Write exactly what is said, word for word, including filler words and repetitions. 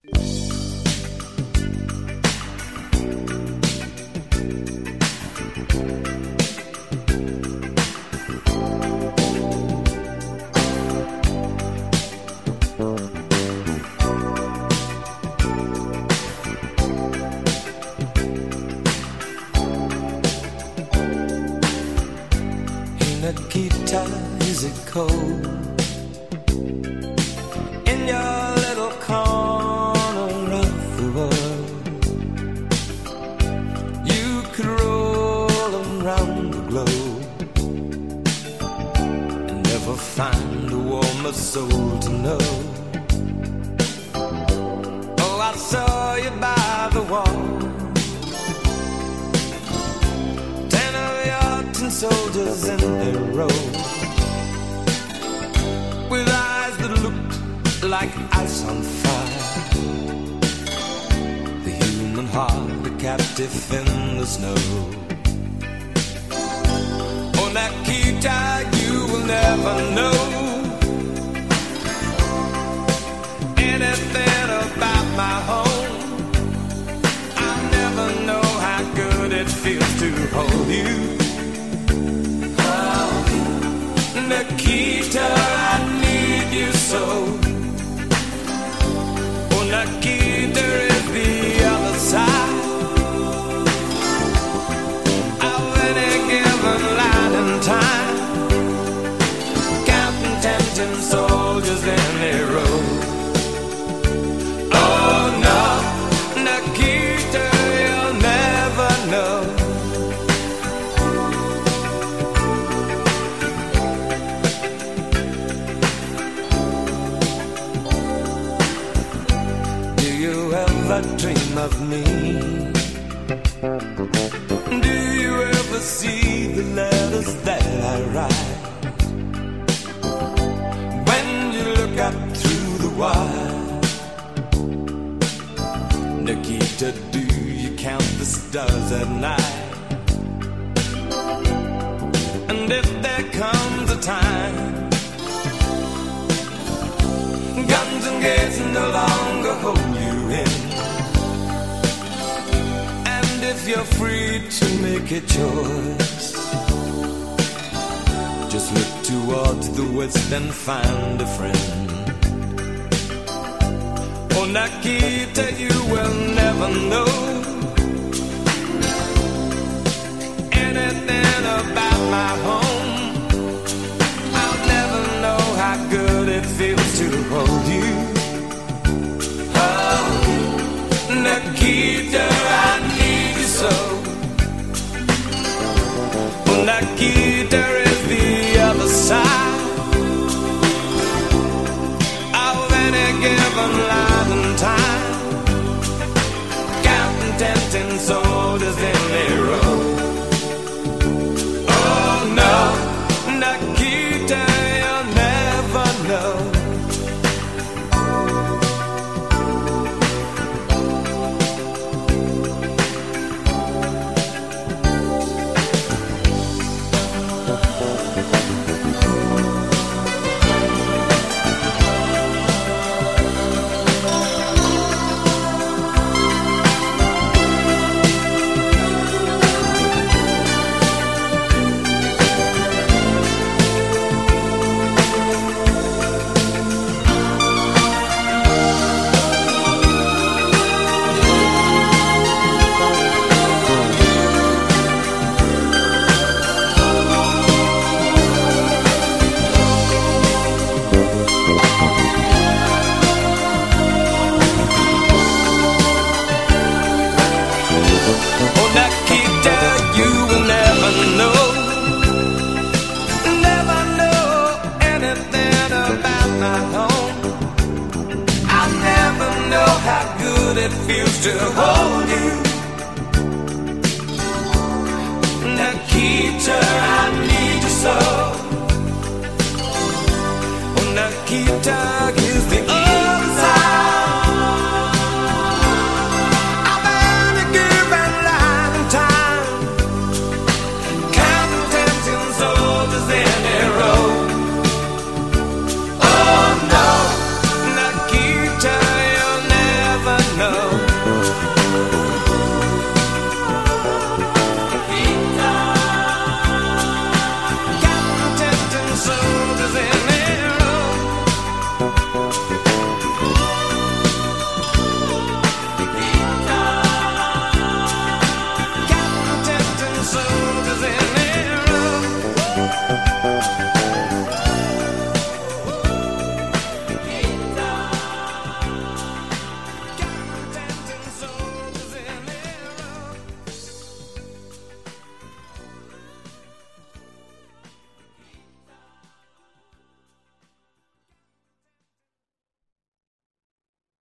Nikita, is it cold in your little corner of the world? You could roll around the globe and never find a warmer soul to know. Oh, I saw you by the wall, ten of your tin soldiers in their row, with eyes that looked like ice on fire, the human heart a captive in the snow. Oh, Nikita, you will never know anything about my home. I'll never know how good it feels to hold you. Nikita, I need you so. Oh, Nikita is the other side of any given light and time, counting ten tin soldiers in a row. Oh no, Nikita, you'll never know. Dream of me? Do you ever see the letters that I write? When you look up through the wire, Nikita, do you count the stars at night? And if there comes a time guns and gates no longer hold you in, if you're free to make a choice, just look towards the west and find a friend. Oh, Nikita, you will never know anything about my home. I'll never know how good it feels to hold you. Oh, Nikita, I need you so. Oh, Nikita is the other side of any given life and time, counting ten tin soldiers in a row. Oh no, Nikita, you'll never know. It feels to hold you. Nikita, I need you so. Oh, Nikita,